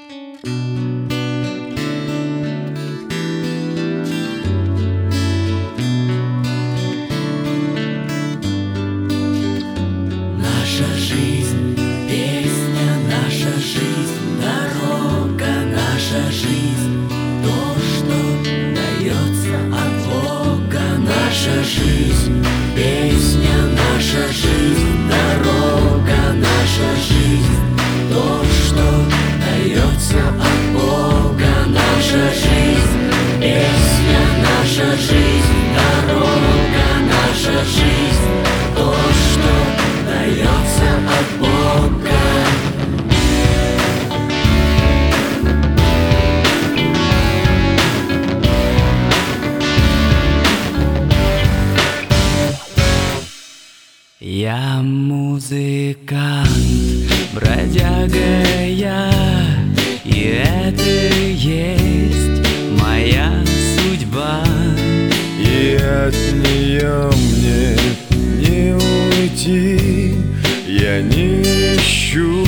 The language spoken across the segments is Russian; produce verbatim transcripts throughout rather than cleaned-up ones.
Наша жизнь, песня, наша жизнь, дорога, наша жизнь, то, что дается от Бога. Наша жизнь, песня, наша жизнь, дорога, наша жизнь, то, что дается от Бога. Наша жизнь, песня, наша жизнь, дорога, наша жизнь, то, что дается от Бога. Я музыкант, бродяга я, и это есть моя судьба. И от нее мне не уйти, я не ищу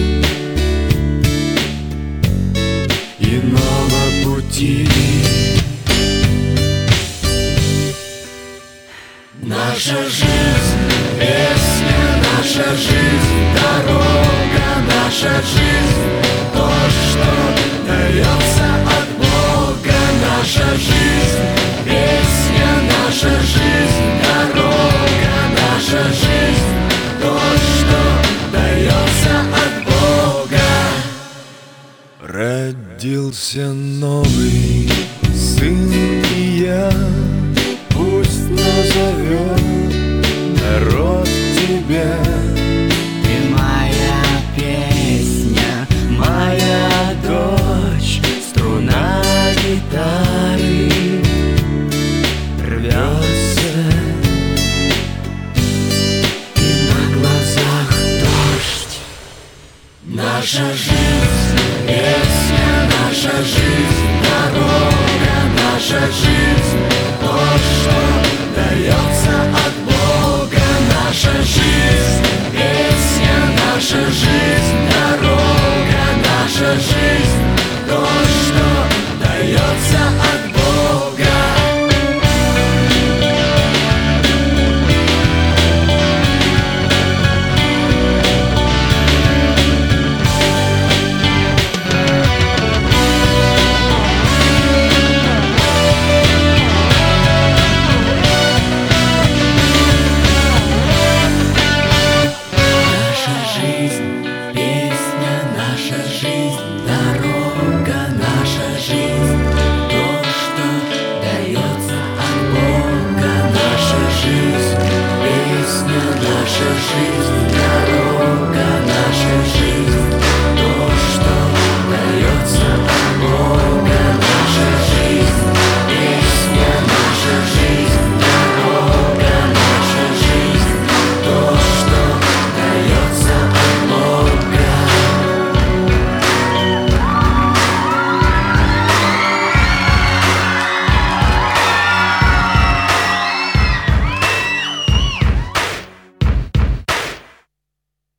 иного пути. Наша жизнь, песня, наша жизнь, дорога, наша жизнь, то, что дается от Бога. Наша жизнь, песня, наша жизнь, дорога, наша жизнь, то, что дается от Бога. Родился новый сын, и я пусть назовет народ тебя. Ты моя песня, моя дочь, струна гитары рвется, и на глазах дождь. Наша жизнь, песня, наша жизнь, дорога, наша жизнь, то, что дается от Бога. Наша жизнь, песня, наша жизнь, дорога, наша жизнь, то, что дается от Бога. Наша жизнь, дорога, наша жизнь, то, что дается от Бога. Наша жизнь, песня, наша жизнь.